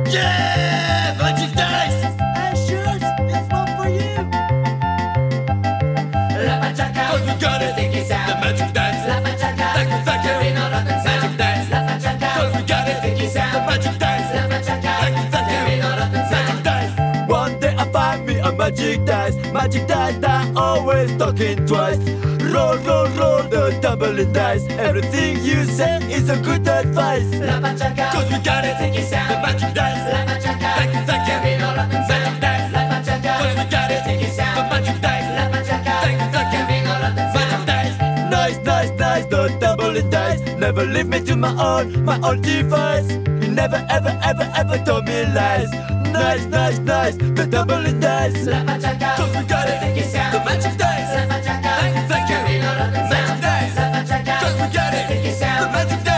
Yeah, magic dice. Hey, Shoots, this one for you. La machaca, Cause we got it. sticky sound. The magic dice. La machaca, Thank you, thank you. we know nothing sound. Magic dice. La machaca, Cause we got it. sticky sound. The magic dice. La machaca, Thank you, thank you. we know nothing sound. Magic dice. One day I find me a magic dice that always talking twice. Roll, roll, roll the tumbling dice. Everything you say is a good advice. La machaca, Cause we got it. sticky sound. The magic dice. La machaca, Thank you, thank you. we know nothing sound. Magic dice. La machaca, Cause we got it. sticky sound. The magic dice. La machaca, Thank you, thank you. we know nothing Magic sound. dice. Nice, nice, nice, the tumbling dice. Never leave me to my own device. You never, ever, ever, ever told me lies. Nice, nice, nice, the tumbling dice. La machaca, Cause we got it. sticky sound. The magic dice. La machaca, Thank you, thank you. we know nothing Magic sound. dice. La machaca, Cause we got it. sticky sound. The magic dice.